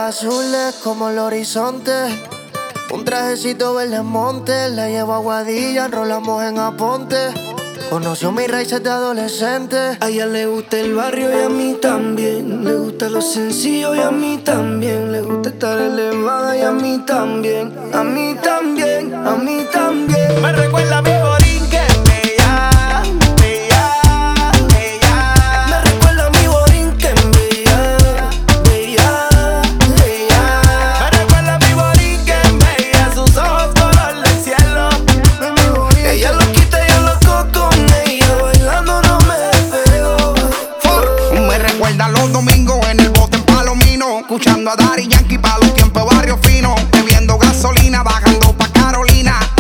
azules como el horizonte. Un trajecito verde monte, la llevo a Guadilla, enrolamos en Aponte. Conoció mis raíces de adolescente. A ella le gusta el barrio y a mí también. Le gusta lo sencillo y a mí también. Le gusta estar elevada y a mí también. A mí también, a mí también.